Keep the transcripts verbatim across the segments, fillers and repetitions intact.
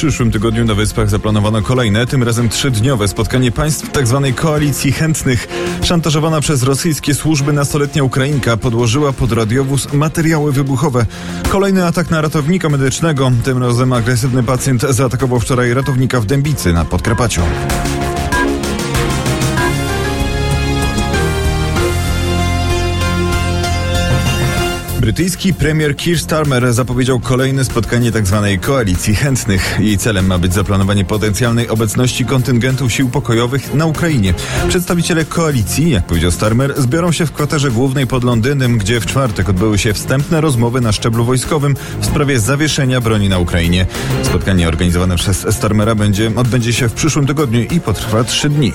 przyszłym tygodniu na Wyspach zaplanowano kolejne, tym razem trzydniowe spotkanie państw tzw. koalicji chętnych. Szantażowana przez rosyjskie służby nastoletnia Ukrainka podłożyła pod radiowóz materiały wybuchowe. Kolejny atak na ratownika medycznego. Tym razem agresywny pacjent zaatakował wczoraj ratownika w Dębicy na Podkarpaciu. Brytyjski premier Keir Starmer zapowiedział kolejne spotkanie tzw. koalicji chętnych. Jej celem ma być zaplanowanie potencjalnej obecności kontyngentów sił pokojowych na Ukrainie. Przedstawiciele koalicji, jak powiedział Starmer, zbiorą się w kwaterze głównej pod Londynem, gdzie w czwartek odbyły się wstępne rozmowy na szczeblu wojskowym w sprawie zawieszenia broni na Ukrainie. Spotkanie organizowane przez Starmera będzie, odbędzie się w przyszłym tygodniu i potrwa trzy dni.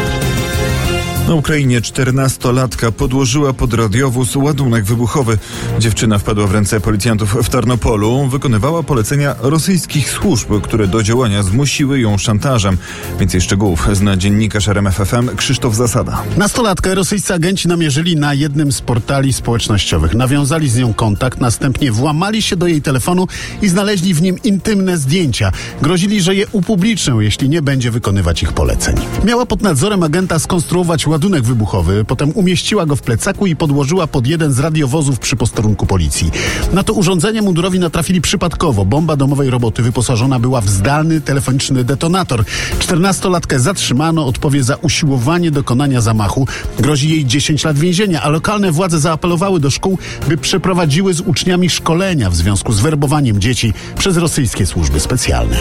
Na Ukrainie czternastolatka podłożyła pod radiowóz ładunek wybuchowy. Dziewczyna wpadła w ręce policjantów w Tarnopolu. Wykonywała polecenia rosyjskich służb, które do działania zmusiły ją szantażem. Więcej szczegółów zna dziennikarz R M F F M Krzysztof Zasada. Nastolatkę rosyjscy agenci namierzyli na jednym z portali społecznościowych. Nawiązali z nią kontakt, następnie włamali się do jej telefonu i znaleźli w nim intymne zdjęcia. Grozili, że je upublicznią, jeśli nie będzie wykonywać ich poleceń. Miała pod nadzorem agenta skonstruować ładunek ładunek wybuchowy, potem umieściła go w plecaku i podłożyła pod jeden z radiowozów przy posterunku policji. Na to urządzenie mundurowi natrafili przypadkowo. Bomba domowej roboty wyposażona była w zdalny telefoniczny detonator. Czternastolatkę zatrzymano, odpowie za usiłowanie dokonania zamachu. Grozi jej dziesięć lat więzienia, a lokalne władze zaapelowały do szkół, by przeprowadziły z uczniami szkolenia w związku z werbowaniem dzieci przez rosyjskie służby specjalne.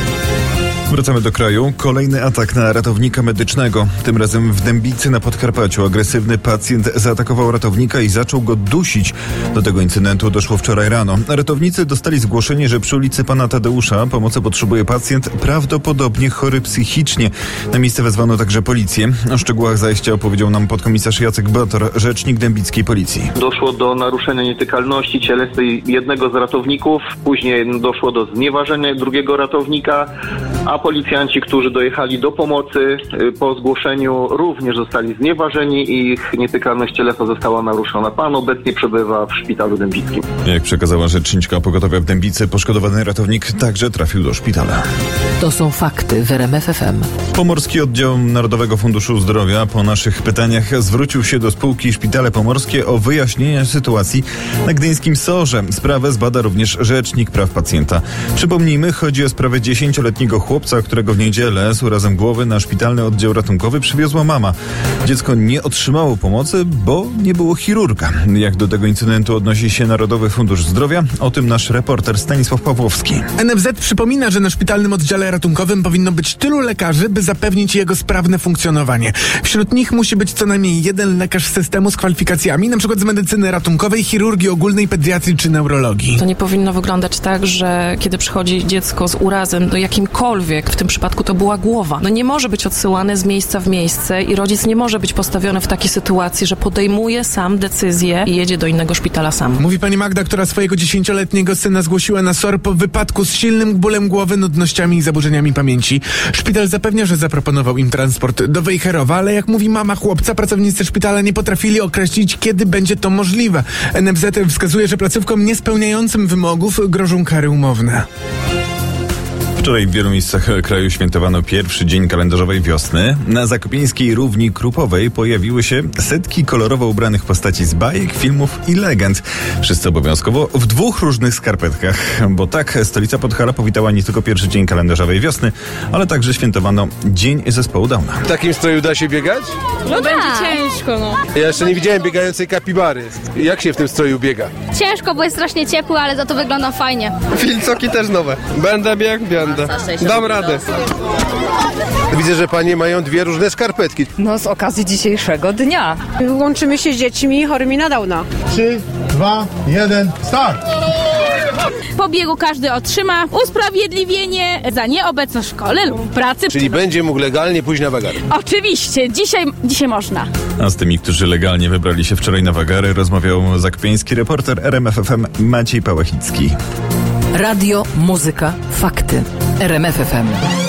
Wracamy do kraju. Kolejny atak na ratownika medycznego. Tym razem w Dębicy na Podkarpaciu agresywny pacjent zaatakował ratownika i zaczął go dusić. Do tego incydentu doszło wczoraj rano. Ratownicy dostali zgłoszenie, że przy ulicy Pana Tadeusza pomocy potrzebuje pacjent prawdopodobnie chory psychicznie. Na miejsce wezwano także policję. O szczegółach zajścia opowiedział nam podkomisarz Jacek Bator, rzecznik dębickiej policji. Doszło do naruszenia nietykalności cielesnej jednego z ratowników. Później doszło do znieważenia drugiego ratownika, a policjanci, którzy dojechali do pomocy po zgłoszeniu, również zostali znieważeni i ich nietykalność cielesna została naruszona. Pan obecnie przebywa w szpitalu dębickim. Jak przekazała rzeczniczka pogotowia w Dębicy, poszkodowany ratownik także trafił do szpitala. To są fakty w R M F F M. Pomorski Oddział Narodowego Funduszu Zdrowia po naszych pytaniach zwrócił się do spółki Szpitale Pomorskie o wyjaśnienie sytuacji na gdyńskim SOR-ze. Sprawę zbada również Rzecznik Praw Pacjenta. Przypomnijmy, chodzi o sprawę dziesięcioletniego chłopca, którego w niedzielę z urazem głowy na szpitalny oddział ratunkowy przywiozła mama. Dziecko nie otrzymało pomocy, bo nie było chirurga. Jak do tego incydentu odnosi się Narodowy Fundusz Zdrowia? O tym nasz reporter Stanisław Pawłowski. N F Z przypomina, że na szpitalnym oddziale ratunkowym powinno być tylu lekarzy, by zapewnić jego sprawne funkcjonowanie. Wśród nich musi być co najmniej jeden lekarz systemu z kwalifikacjami, np. z medycyny ratunkowej, chirurgii ogólnej, pediatrii czy neurologii. To nie powinno wyglądać tak, że kiedy przychodzi dziecko z urazem do jakimkolwiek, w tym przypadku to była głowa, no nie może być odsyłane z miejsca w miejsce i rodzic nie może być postawiony w takiej sytuacji, że podejmuje sam decyzję i jedzie do innego szpitala sam. Mówi pani Magda, która swojego dziesięcioletniego syna zgłosiła na SOR po wypadku z silnym bólem głowy, nudnościami i zaburzeniami pamięci. Szpital zapewnia, że zaproponował im transport do Wejherowa, ale jak mówi mama chłopca, pracownicy szpitala nie potrafili określić, kiedy będzie to możliwe. N F Z wskazuje, że placówkom niespełniającym wymogów grożą kary umowne. Wczoraj w wielu miejscach kraju świętowano pierwszy dzień kalendarzowej wiosny. Na zakopieńskiej równi Krupowej pojawiły się setki kolorowo ubranych postaci z bajek, filmów i legend. Wszyscy obowiązkowo w dwóch różnych skarpetkach, bo tak stolica Podhala powitała nie tylko pierwszy dzień kalendarzowej wiosny, ale także świętowano Dzień Zespołu Downa. W takim stroju da się biegać? No będzie ciężko, no. Ja jeszcze nie widziałem biegającej kapibary. Jak się w tym stroju biega? Ciężko, bo jest strasznie ciepły, ale za to wygląda fajnie. Filcoki też nowe. Będę biegł, będę. Dam radę. Widzę, że panie mają dwie różne skarpetki. No z okazji dzisiejszego dnia. Łączymy się z dziećmi chorymi na Downa. trzy, dwa, jeden, start! Po biegu każdy otrzyma usprawiedliwienie za nieobecność w szkole lub w pracy. Czyli będzie mógł legalnie pójść na wagary. Oczywiście, dzisiaj, dzisiaj można. A z tymi, którzy legalnie wybrali się wczoraj na wagary, rozmawiał zakopieński reporter R M F F M Maciej Pałachicki. Radio, muzyka, fakty. R M F F M.